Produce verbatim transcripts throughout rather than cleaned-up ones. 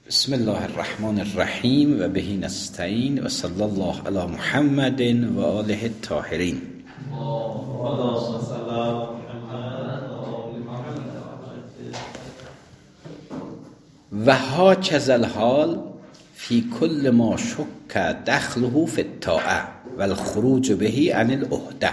بسم الله الرحمن الرحیم و بهی نستعین و صلی الله علی محمد و آله الطاهرین. و هاکذا الحال فی کل ما شک دخله فی الطاعه و الخروج بهی عن العهده.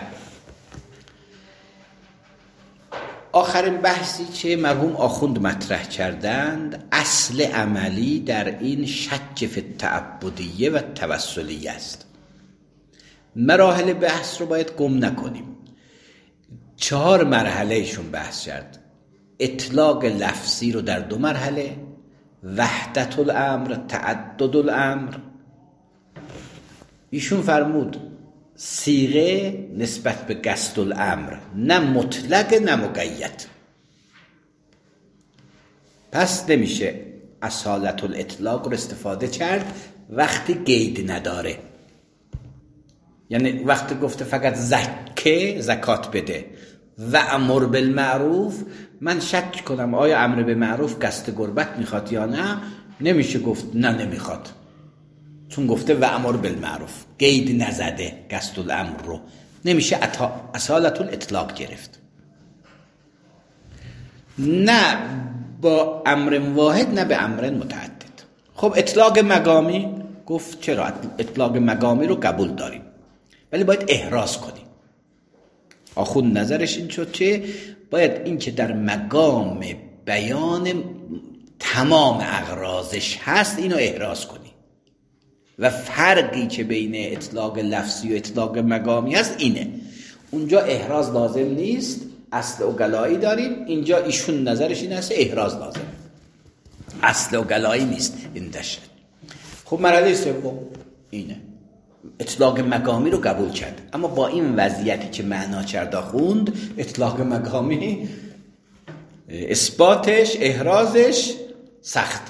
آخرین بحثی که مرحوم آخوند مطرح کردند اصل عملی در این شک فی التعبدیه و توسلیه است. مراحل بحث رو باید گم نکنیم. چهار مرحله ایشون بحث کرد. اطلاق لفظی رو در دو مرحله، وحدت الامر، تعدد الامر. ایشون فرمود صیغه نسبت به قصد الامر نه مطلق نه مقید، پس نمیشه اصالت الاطلاق رو استفاده کرد وقتی قید نداره. یعنی وقتی گفته فقط زکه زکات بده و امر بالمعروف، من شک کنم آیا امر به معروف قصد قربت میخواد یا نه، نمیشه گفت نه نمیخواد، چون گفته و امر بالمعروف، قید نزده قصد الامر رو، نمیشه اصالت الاطلاق گرفت. نه با امر واحد نه به امر متعدد. خب اطلاق مقامی، گفت چرا اطلاق مقامی رو قبول داریم ولی باید احراز کنیم. آخوند نظرش این شد که باید این که در مقام بیان تمام اغراضش هست اینو احراز کنی و فرقی که بین اطلاق لفظی و اطلاق مقامی هست اینه. اونجا احراز لازم نیست، اصل اقلایی داریم، اینجا ایشون نظرش این هست احراز لازم، اصل اقلایی نیست این دشت. خب مرحله سوم اینه، اطلاق مقامی رو قبول کرد، اما با این وضعیتی که معنا کرد خوند اطلاق مقامی اثباتش احرازش سخت.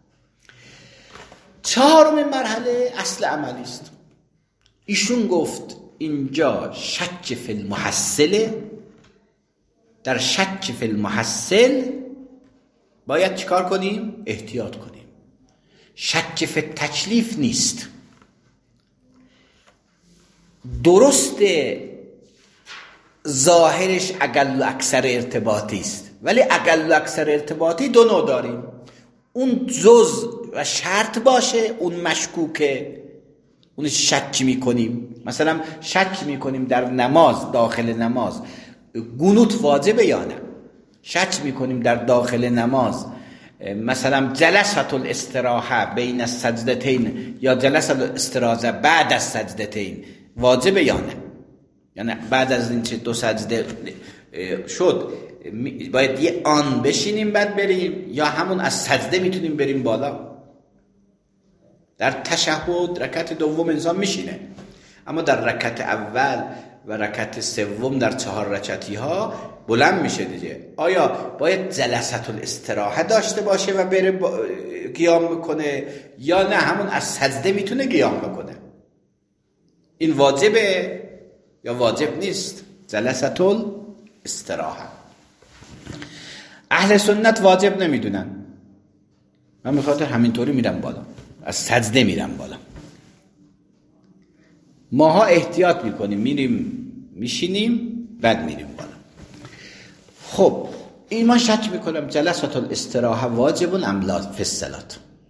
چهارمین مرحله اصل عملی است. ایشون گفت اینجا شک فی المحصل، در شک فی المحصل باید چیکار کنیم؟ احتیاط کنیم. شک فی تکلیف نیست. درست ظاهرش اقل و اکثر ارتباطی است، ولی اقل و اکثر ارتباطی دو نوع داریم. اون جز و شرط باشه اون مشکوکه، اون شک میکنیم. مثلا شک میکنیم در نماز، داخل نماز قنوت واجبه یا نه. شک میکنیم در داخل نماز مثلا جلسه الاستراحه بین السجدتین یا جلسه الاستراحه بعد از سجدتین واجبه یا نه. یعنی بعد از این چه دو سجده شد باید یه آن بشینیم بعد بریم، یا همون از سجده میتونیم بریم بالا. در تشهد رکعت دوم انسان میشینه، اما در رکعت اول و رکعت سوم در چهار رکعتی ها بلند میشه دیگه. آیا باید جلسه الاستراحه داشته باشه و بره قیام بکنه یا نه همون از سجده میتونه قیام بکنه؟ این واجبه یا واجب نیست؟ جلسه الاستراحه اهل سنت واجب نمیدونن، من بخاطر همینطوری میرم بالا، از سجده میرم بالا. ماها احتیاط میکنیم، میریم میشینیم بعد میریم بالا. خب این من شک میکنم جلسه الاستراحه واجب ام لا فی الصلاه.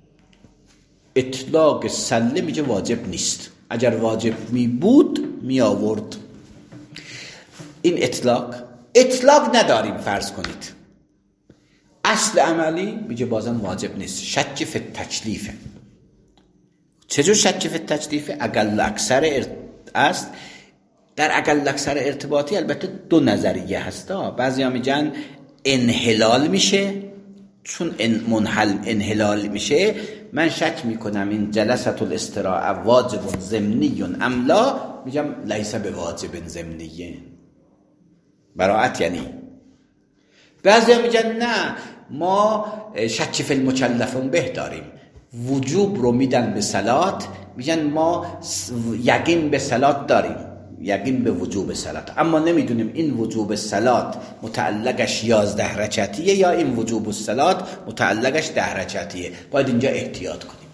اطلاق سله میگه واجب نیست، اگر واجب می بود می آورد. این اطلاق اطلاق نداریم فرض کنید، اصل عملی میگه بازم واجب نیست، شک فی التکلیفه. چجور شک فی التکلیفه؟ اقل اکثر ارت... است. در اقل اکثر ارتباطی البته دو نظریه هستا. بعضی ها میگن انحلال میشه، چون ان منحل انحلال میشه من شک میکنم این جلسه الاستراحه واجب ضمنی ام لا، میگم لیس بواجب ضمنی، براءت. یعنی بعضی ها میگن نه ما شک فی المکلفون به داریم، وجوب رو میدن به صلات، میگن ما یقین به صلات داریم، یقین به وجوب صلات، اما نمیدونیم این وجوب صلات متعلقش یازده رکعتیه یا این وجوب الصلات متعلقش ده رکعتیه. باید اینجا احتیاط کنیم،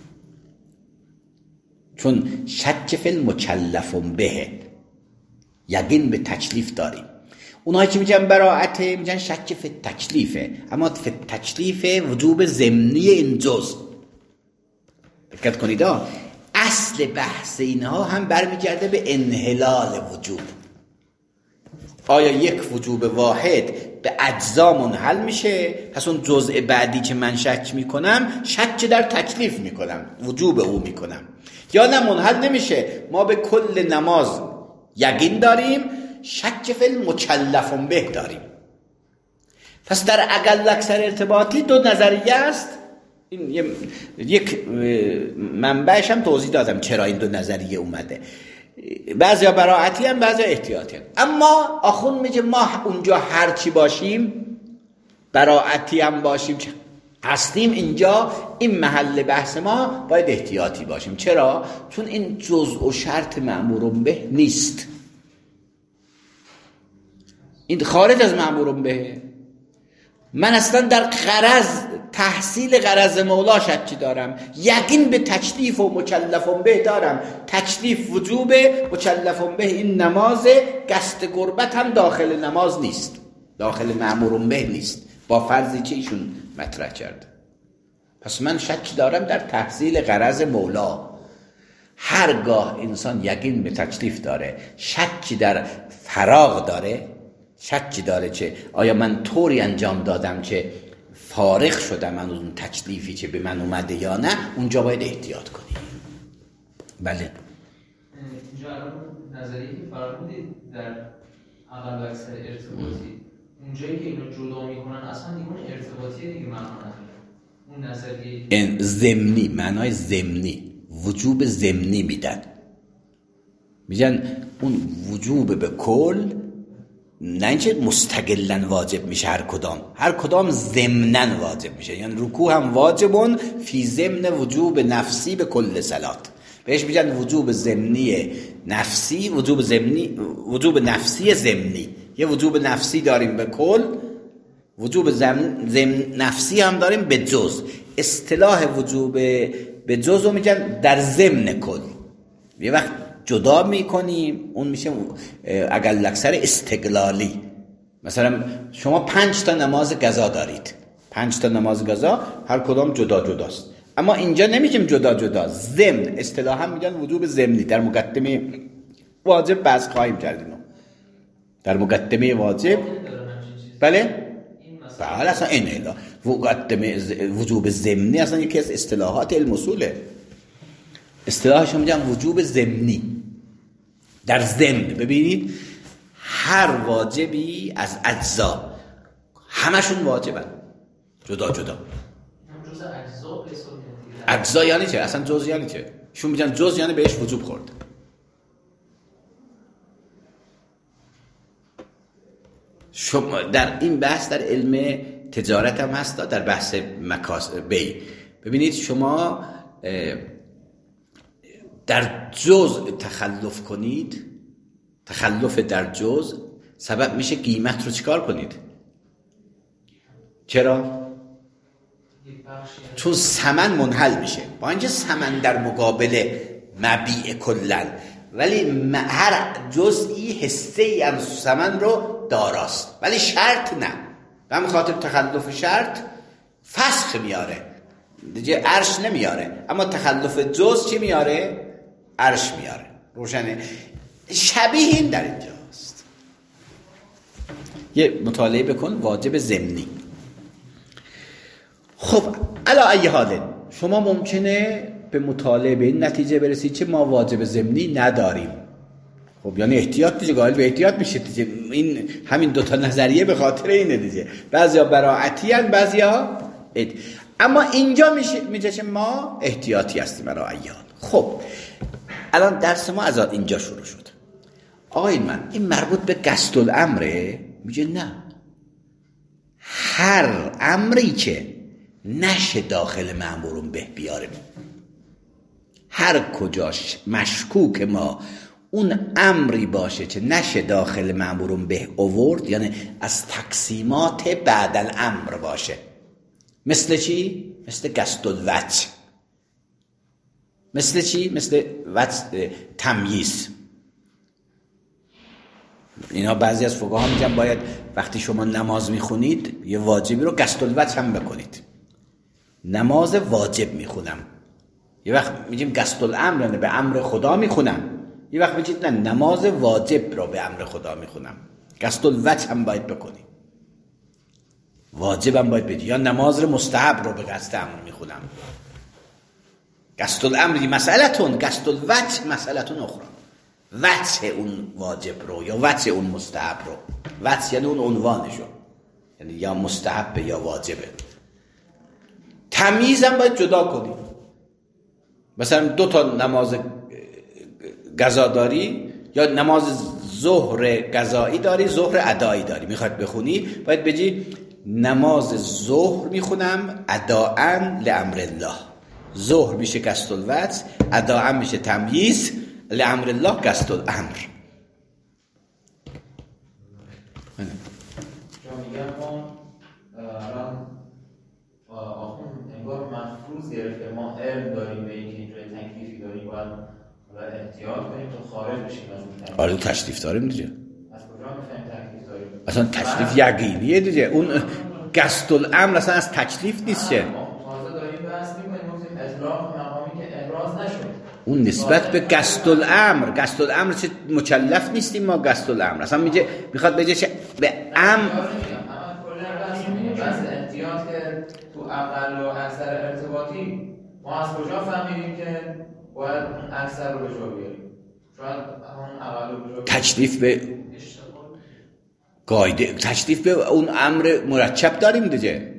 چون شک فی المکلف به، یقین به تکلیف داریم. اونایی که میگن براءته میگن شک فی تکلیفه، اما فی تکلیف وجوب ضمنی این جز. دقت کنید اصل بحث اینها هم برمیگرده به انحلال وجوب. آیا یک وجوب واحد به اجزا منحل میشه؟ پس اون جزء بعدی که من شک میکنم شک در تکلیف میکنم، وجوب او میکنم، یا نه منحل نمیشه، ما به کل نماز یقین داریم، شک فی المکلف به داریم. پس در اقل اکثر ارتباطی دو نظریه است. این یک منبعش هم توضیح دادم چرا این دو نظریه اومده. بعضیا براءتی هم بعضیا احتیاطی هم. اما آخوند میگه ما اونجا هر چی باشیم، براءتی هم باشیم هستیم، اینجا این محل بحث ما باید احتیاطی باشیم. چرا؟ چون این جزء و شرط مأمور به نیست، این خارج از مأمور به. من اصلا در غرض تحصیل غرض مولا شکی دارم، یقین به تکلیف و مکلف به دارم. تکلیف وجوب، مکلف به این نماز، قصد قربت هم داخل نماز نیست، داخل مأمور به نیست، با فرضی که ایشون مطرح کرده. پس من شکی دارم در تحصیل غرض مولا. هرگاه انسان یقین به تکلیف داره، شکی در فراغ داره، شکی داره که آیا من طوری انجام دادم که فارغ شدم من اون تکلیفی که به من اومده یا نه، اونجا باید احتیاط کنیم. بله اینجا الان نظریه که فرمودید در اقل و اکثر ارتباطی، اونجایی که اینو جدا میکنن اصلا دیگه اون ارتباطیه دیگه معنا نداره. اون نظریه این ضمنی، معنای ضمنی، وجوب ضمنی میدن، میگن اون وجوب به کل، نه اینکه مستقلاً واجب میشه، هر کدام هر کدام ضمناً واجب میشه. یعنی رکوع هم واجبون فی ضمن وجوب نفسی به کل صلات، بهش میگن وجوب ضمنی نفسی، وجوب ضمنی، وجوب نفسی ضمنی. یه وجوب نفسی داریم به کل، وجوب ضمن نفسی هم داریم به جز. اصطلاح وجوب به جز رو میگن در ضمن کل. یه وقت جدا میکنیم اون میشه اقل اکثر استقلالی. مثلا شما پنج تا نماز قضا دارید، پنج تا نماز قضا هر کدام جدا جداست، اما اینجا نمیگیم جدا جدا، ضمن. اصطلاحا میگن وجوب ضمنی. در مقدمه واجب بحث خواهیم کرد اینو، در مقدمه واجب. بله بله اصلا این الا مقدمه وجوب ضمنی اصلا یکی از اصطلاحات علم اصوله. اصطلاحش میگن وجوب ضمنی در ضمن. ببینید هر واجبی از اجزا همشون واجبن جدا جدا. جزء اجزا اجزا یعنی چه؟ اصلا جز یعنی چه؟ شون میگن جز یعنی بهش وجوب خورد. شما در این بحث در علم تجارت هم هست، در بحث مکاسب بی. ببینید شما در جز تخلف کنید، تخلف در جز سبب میشه قیمت رو چیکار کنید؟ چرا؟ چون ثمن منحل میشه. با اینکه ثمن در مقابل مبیع کلن، ولی هر جزئی حصه ای از ثمن رو داراست، ولی شرط نه. به همین خاطر تخلف شرط فسخ میاره دیگه، عرش نمیاره. اما تخلف جز چی میاره؟ عرش میاره. روشنه؟ شبیه این در اینجاست. یه مطالعه بکن واجب ضمنی. خب علا ای حال شما ممکنه به مطالعه به این نتیجه برسید که ما واجب ضمنی نداریم. خب یعنی احتیاط دیگه، قائل به احتیاط میشه دیگه. این همین دوتا نظریه به خاطر اینه دیگه. بعضیا براعتی هستن، بعضیا اد. اما اینجا میشه میگه که ما احتیاطی هستیم برای ایان. خب الان درس ما از اینجا شروع شد. آقای من این مربوط به قصد الامره؟ میگه نه، هر امری که نشه داخل مأمور به بیاره، هر کجاش مشکوک ما اون امری باشه که نشه داخل مأمورون به آورد، یعنی از تقسیمات بعد الامر باشه. مثل چی؟ مثل قصد الوجه. مثل چی؟ مثل وجه تمییز. اینا بعضی از فقها میگن باید وقتی شما نماز میخونید یه واجبی رو قصد الوجه هم بکنید. نماز واجب میخونم، یه وقت میگیم قصد الامر، نه به امر خدا میخونم. یه وقت میگید نه نماز واجب رو به امر خدا میخونم. قصد الوجه هم باید بکنی، واجب هم باید بدی. یا نماز رو مستحب رو به قصد امر میخونم. قصد الامر دی مسئلتون، قصد الوجه مسئلتون اخرى. وجه اون واجب رو یا وجه اون مستحب رو، وجه یعنی اون عنوانشو، یعنی یا مستحب یا واجبه. تمییز هم باید جدا کنی. مثلا دو تا نماز قضا داری یا نماز ظهر قضایی داری، ظهر ادایی داری، میخواد بخونی، باید بگی نماز ظهر میخونم اداءً لامر الله. ظهر میشه قصد الوجه، اداءً میشه تمییز، لامر الله قصد الامر. جا میگم ما الان آخون انگار مفروض گرفته ما علم داریم به اینکه اینجای تکلیفی داریم، باید احتیاط کنیم تا خارج بشیم از اون تکلیف. آره تشریف داریم دیگه. از کجا میفهمیم تکلیف داریم؟ اصلا تکلیف یقینیه دیگه. اون قصد الامر اصلا از تکلیف نیست که. تازه داریم بحث میکنیم گفتیم اطلاق مقامی که ابراز نشد. اون نسبت به قصد الامر، قصد الامر چه مکلف نیستیم ما قصد الامر. اصلا میگه میخواد بگه چه به امر بس احتیاط که تو اقل و اکثر ارتباطی ما از کجا فهمیدیم که باید اون اکثر رو به جا بیاریم؟ شاید همون اقل رو به جا تکلیف به قاعده، تکلیف به اون امر مرکب داریم دیگه.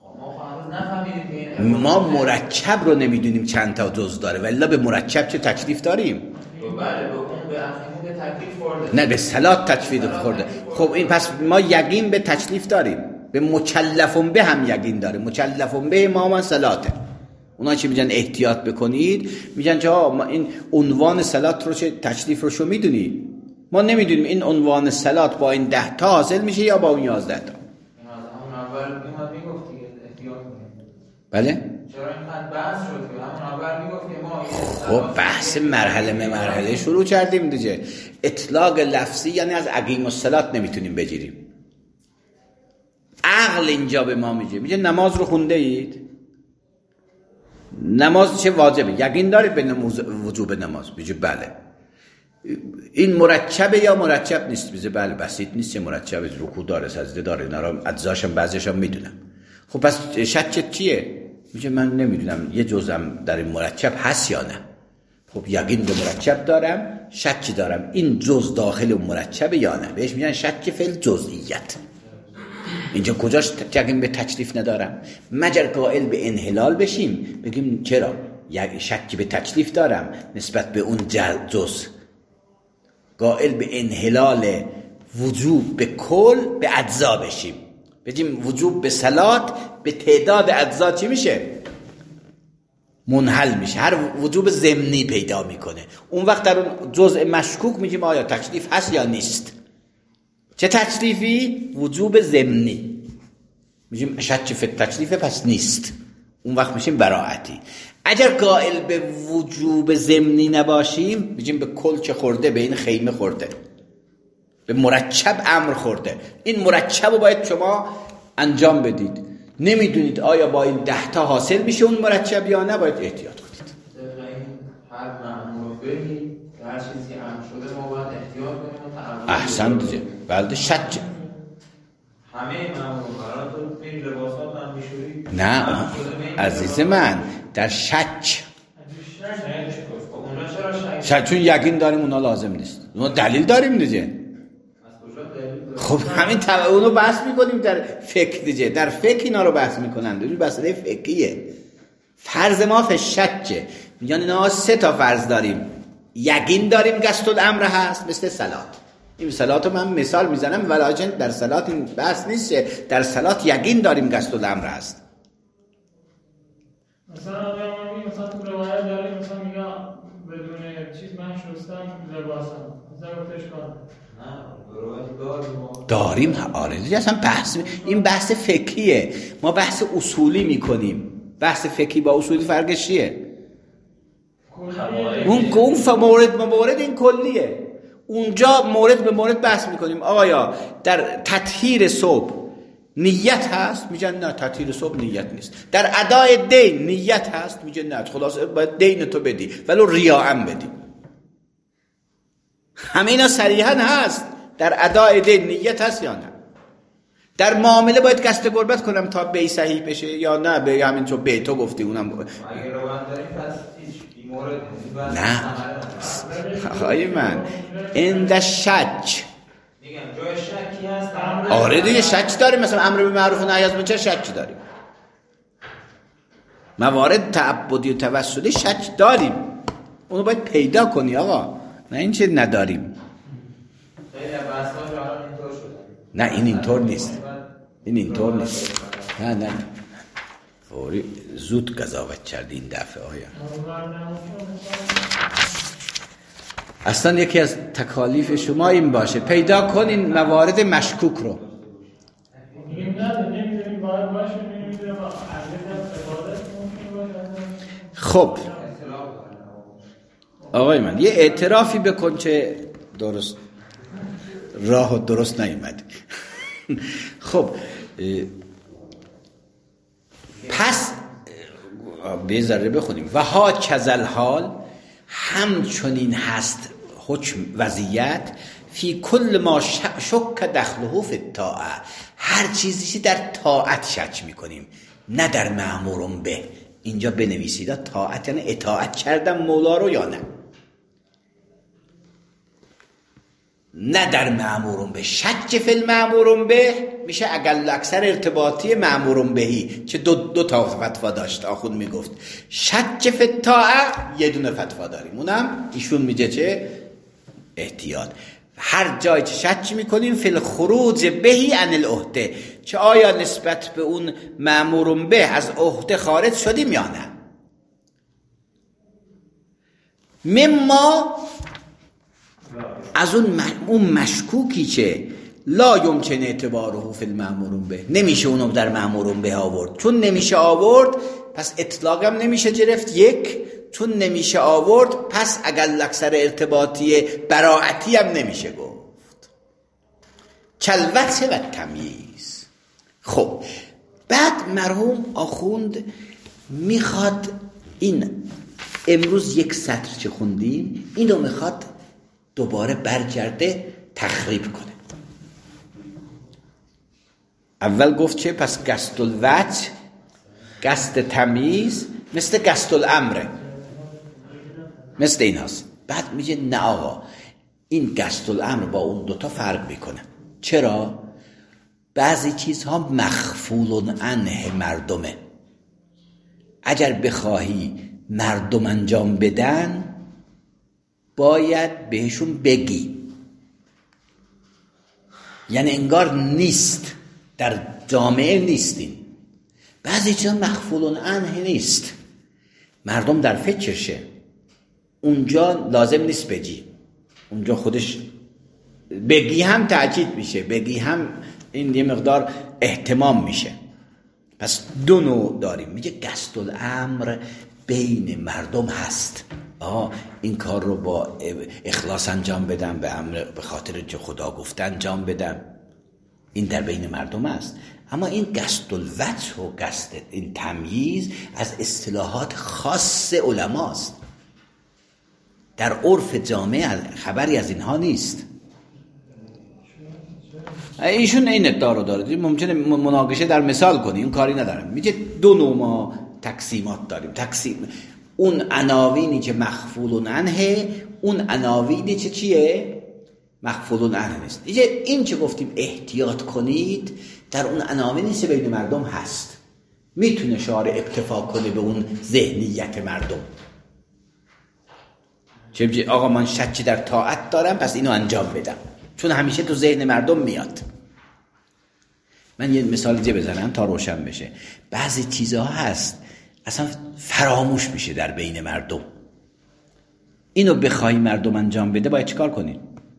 ما مرکب رو نمیدونیم چند تا جز داره، ولی به مرکب چه تکلیف داریم؟ بله به اون به اخیمون تکلیف خورده. نه به صلات تکلیف خورده. خب این پس ما یقین به تکلیف داریم، به مکلفون به هم یقین داره. مکلفون به ما من صلاته. اونا چی میگن احتیاط بکنید؟ میگن که ما این عنوان صلات رو چه تکلیف رو شو میدونی؟ ما نمیدونیم این عنوان صلات با این ده تا حاصل میشه یا با اون یازده تا. همون اول میومد میگفت دیگه احتیاط کنید. بله؟ چرا اینقدر بحث شد که همون اول میگفت که ما خب بحث مرحله به مرحله شروع کردیم دیگه. اطلاق لفظی یعنی از اقیم الصلات نمیتونیم بگیریم. عقل اینجا به ما میگه، میگه نماز رو خونده اید؟ نماز چه واجبه؟ یقین دارید به نماز وجوب نماز؟ میگه بله. این مرکبه یا مرکب نیست؟ میگه بله بسیط نیست، چه مرکبه، رکوع داره، سجده داره، اینا رو اجزاشم بعضیشم میدونم. خب پس شک چیه؟ میگه من نمیدونم یه جزم در این مرکب هست یا نه. خب یقین به مرکب دارم، شکی دارم این جز داخل اون مرکبه یا نه. بهش میگن شک فی الجزئیت. اینجا کجاش یقین به تکلیف ندارم؟ مگر قائل به انحلال بشیم بگیم چرا شکی به تکلیف دارم نسبت به اون جز، قائل به انحلال وجوب به کل به اجزا بشیم، بگیم وجوب به صلات به تعداد اجزا چی میشه؟ منحل میشه، هر وجوب ضمنی پیدا میکنه. اون وقت در اون جزء مشکوک میگیم آیا تکلیف هست یا نیست. چه تکلیفی؟ وجوب ضمنی. میگیم شک فی تکلیف پس نیست. اون وقت میشیم براعتی. اگر قائل به وجوب ضمنی نباشیم میگیم به کل چه خورده، به این خیمه خورده، به مرکب امر خورده. این مرکب رو باید شما انجام بدید. نمیدونید آیا با این ده تا حاصل میشه اون مرکب یا نه، باید احتیاط کنید. هر مأمور بگی هر چیزی امر شده ما باید احتیاط کنیم. احسن دیگه. بلده شک. همه مأمور قرار تو این لباسات هم میشوری؟ نه عزیز من در شک. شک چون یقین داریم اونا لازم نیست. اونا دلیل داریم دیگه. خب همین طبعا اونو بحث میکنیم در فقه دیگه. در فقه اینا رو بحث میکنن دیگه. مسئله فقهیه. فرض ما فی شکه. میگن اینا سه تا فرض داریم. یقین داریم قصد الامر هست مثل صلات. این صلات رو من مثال میزنم ولی در صلات این بحث نیست. در صلات یقین داریم قصد الامر هست. مثلا مثلا تو روایت داره مثلا میگه بدون چیز من شستم لباسم ضرورتش کار داریم. آره دیگه اصلا بحث این بحث فقهیه، ما بحث اصولی میکنیم. بحث فقهی با اصولی فرقش چیه؟ اون اون مورد به مورد این کلیه. اونجا مورد به مورد بحث میکنیم. آیا در تطهیر صبح نیت هست؟ میگن نه تطهیر صبح نیت نیست. در ادای دین نیت هست؟ میگن نه خلاص باید دین تو بدی ولو ریاء بدی. همه اینا صریحا هست. در ادای دین نیت هست یا نه؟ در معامله باید قصد قربت کنم تا بی صحیح بشه یا نه؟ به همین چون به تو گفتی اونم اگه روان داریم پس هیچ بیمورد نه. آقای من اند شک میگم جای شکی هست. آره دیگه شک داریم. مثلا امر به معروف و نهی از منکر شک داریم. موارد تعبدی و توسلی شک داریم. اونو باید پیدا کنی آقا، نه این چه نداریم. نه این اینطور نیست. این اینطور نیست. نه نه فوری زود قضاوت کردی این دفعه. آیا اصلا یکی از تکالیف شما این باشه پیدا کنین موارد مشکوک رو. خب آقای من یه اعترافی بکن که درست راه و درست نیامد. خب پس به ذره بخونیم. و ها کذل حال همچنین هست حکم وضعیت فی کل ما شک دخله فی الطاعه، هر چیزی در طاعت شک میکنیم نه در مأمور به. اینجا بنویسید طاعت یعنی اطاعت کردم مولا رو یا نه، نه در مأمور به. شک فی المأمور به میشه اقل اکثر ارتباطی مأمور بهی که دو, دو تا فتوا داشت. آخوند میگفت شک فی الطاعه یه دونه فتوا داریم، اونم ایشون میگه چه احتیاط. هر جای که شک میکنیم فی الخروج بهی عن العهده، که آیا نسبت به اون مأمور به از عهده خارج شدیم یا نه. مما از اون اون مشکوکی که لا یمکن اعتباره فی المأمور به، نمیشه اونو در مأمور به آورد. چون نمیشه آورد پس اطلاقم نمیشه گرفت. یک چون نمیشه آورد پس اقل اکثر ارتباطی براعتی هم نمیشه گفت. کلوت و تمییز. خب بعد مرحوم آخوند میخواد این امروز یک سطر چه خوندیم اینو میخواد دوباره برگرده تخریب کنه. اول گفت چه؟ پس قصد الوجه قصد تمییز مثل قصد الامره، مثل این هست. بعد میگه نه آقا این قصد الامر با اون دوتا فرق میکنه. چرا؟ بعضی چیزها مخفول عنه مردمه، اگر بخواهی مردم انجام بدن باید بهشون بگی، یعنی انگار نیست، در جامعه نیستین. بعضی چیزا مخفول عنه نیست، مردم در فکرشه، اونجا لازم نیست بگی، اونجا خودش بگی هم تأکید میشه، بگی هم این یه مقدار اهتمام میشه. پس دو نوع داریم. میگه قصد الامر بین مردم هست، آه این کار رو با اخلاص انجام بدم، به امر به خاطر که خدا گفته انجام بدم، این در بین مردم است. اما این قصد الوجه و قصد این تمییز از اصطلاحات خاص علماست، در عرف جامعه خبری از اینها نیست. ایشون این ادعا رو داره، ممکنه مناقشه در مثال کنی، این کاری ندارم. میگه دو نوع ما تقسیمات داریم. تقسیم اون عناوینی که مخفول عنه، اون عناوینی که چیه؟ مخفول عنه نیست. این که گفتیم احتیاط کنید در اون عناوینی که بین مردم هست، میتونه شارع اکتفا کنه به اون ذهنیت مردم. چه بگی آقا من شکی در طاعت دارم پس اینو انجام بدم، چون همیشه تو ذهن مردم میاد. من یه مثال دیگه بزنم تا روشن بشه. بعضی چیزها هست اصلا فراموش میشه در بین مردم، اینو بخوای مردم انجام بده باید چیکار کنی؟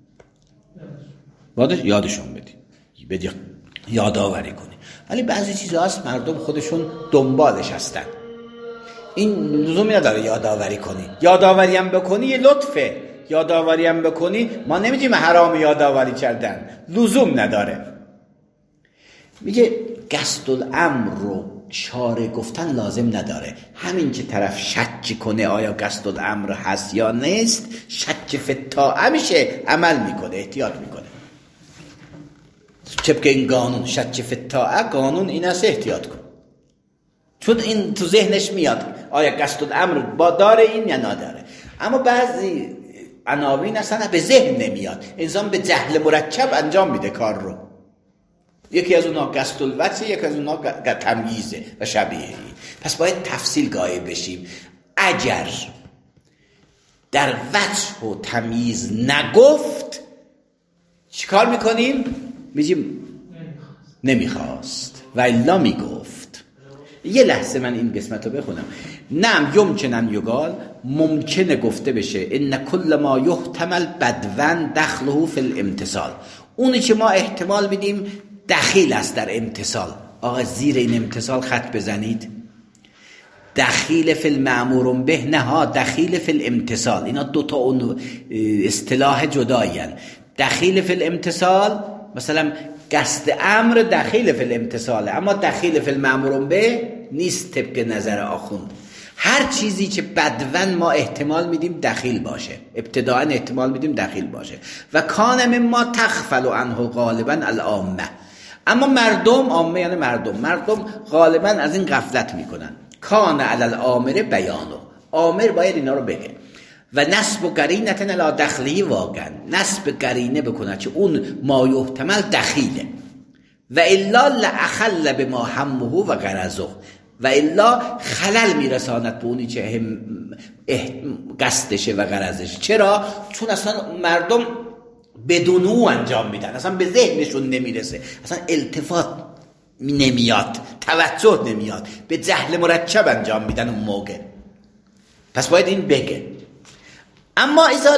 باید یادشون بدی، بدی یادآوری کنی. ولی بعضی چیزا هست مردم خودشون دنبالش هستن، این لزومی نداره یادآوری کنی. یادآوری هم بکنی یه لطفه، یادآوری هم بکنی ما نمیگیم حرام یادآوری کردن، لزوم نداره. میگه قصد الامر رو چاره گفتن لازم نداره، همین که طرف شک کنه آیا قصد الامر هست یا نیست، شک فطاعه میشه، عمل میکنه، احتیاط میکنه. چبکه این قانون شک فطاعه، قانون این است احتیاط کن، چون این تو ذهنش میاد آیا قصد الامر با داره این یا نداره. اما بعضی عناوین اصلا به ذهن نمیاد، انسان به جهل مرکب انجام میده کار رو. یکی از اونها قصد الوجه، یکی از اونها تمییزه و شبیه. پس باید تفصیل قائل بشیم. اگر در وجه و تمییز نگفت چیکار میکنیم؟ میگیم نمیخواست و الا میگفت. یه لحظه من این قسمت رو بخونم. نعم یمکنن یقال، ممکنه گفته بشه ان کل ما یحتمل بدون دخله فی الامتثال، اونی که ما احتمال میدیم دخیل است در امتثال. آقا زیر این امتثال خط بزنید. دخیل فی المأمور به، نه ها، دخیل فی الامتثال. اینا دو تا اون اصطلاح جدایی هستند. دخیل فی الامتثال مثلا قصد امر دخیل فی الامتثال، اما دخیل فی المأمور به نیست طبق نظر آخوند. هر چیزی که بدون ما احتمال میدیم دخیل باشه، ابتداء احتمال میدیم دخیل باشه. و کان مما تغفل عنه غالبا العامه، اما مردم، عامه یعنی مردم، مردم غالبا از این غفلت میکنن. کان علی الامر بیانو، امر باید اینا رو بگه. و نسب قرینه الی دخلی واقعا، نسب قرینه بکنه که اون ما یحتمل دخیله. و الا لاخل بما همه و غرضه، و الا خلل میرساند به اونی که هم قصدشه و غرضشه. چرا؟ چون اصلا مردم بدون او انجام میدن، اصلا به ذهنشون نمیرسه، اصلا التفات نمیاد، توجه نمیاد، به جهل مرکب انجام میدن اون موقع. پس باید این بگه. اما اذا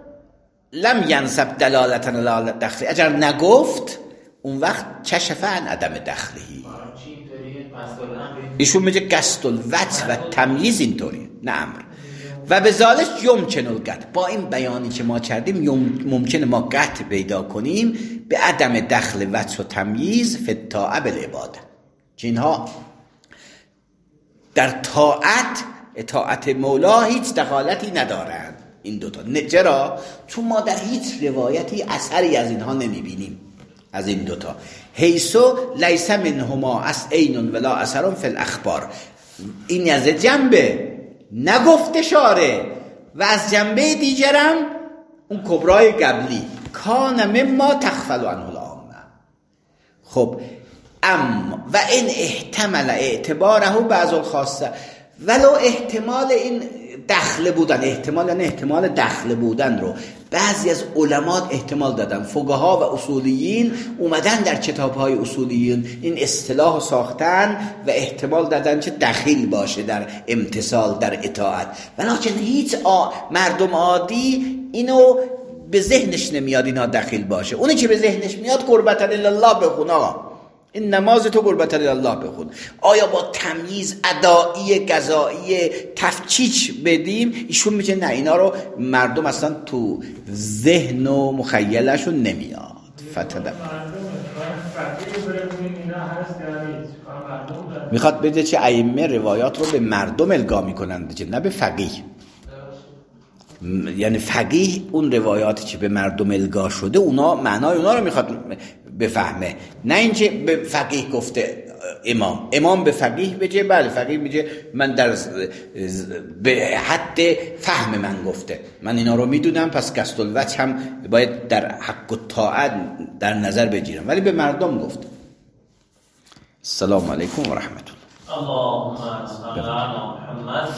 لم ینسب دلالتا علی دخلی، اگر نگفت اون وقت کشف عن عدم دخلی. ایشون میگه قصد الوجه و تمییز اینطوریه، نه امر. و به ذالک یمکن القطع، با این بیانی که ما کردیم ممکنه ما قطع پیدا کنیم به عدم دخل وجه و تمییز فی الطاعه بالعباده، که اینها در طاعت، اطاعت مولا هیچ دخالتی ندارند این دوتا. چرا؟ چون ما در هیچ روایتی اثری از اینها نمیبینیم، از این دوتا. حیثو لیس منهما عین ولا اثر فی الاخبار، این از جنبه نگفته شاره، و از جنبه دیگرم اون کبرای قبلی کان مما تغفل عنه العامه. خب اما و این احتمل اعتباره بعض الخاصه، ولو احتمال این دخل بودن، احتمال یعنی احتمال دخل بودن رو بعضی از علما احتمال دادن، فقها و اصولیین اومدن در کتاب‌های اصولیین این اصطلاح ساختن و احتمال دادن که دخیل باشه در امتثال، در اطاعت. ولکن هیچ آ... مردم عادی اینو به ذهنش نمیاد اینا دخیل باشه. اونی که به ذهنش میاد قربت الله بخون، آقا این نماز تو قربت الله بخون. آیا با تمییز ادایی قضایی تفکیک بدیم؟ ایشون میگه نه، اینا رو مردم اصلا تو ذهن و مخیلشون نمیاد. فتدم میخواد بده چه ائمه روایات رو به مردم القا میکنند که نه به فقیه. یعنی فقیه اون روایاتی که به مردم القا شده اونا معنای اونا رو میخواد بفهمه، نه اینکه به فقیه گفته امام امام به فقیه بگه بله فقیه میگه من در به حد فهم من گفته، من اینا رو میدونم، پس قصد الوجه هم باید در حق و طاعت در نظر بگیرم، ولی به مردم گفته. السلام علیکم و رحمت الله. اللهم صل علی محمد.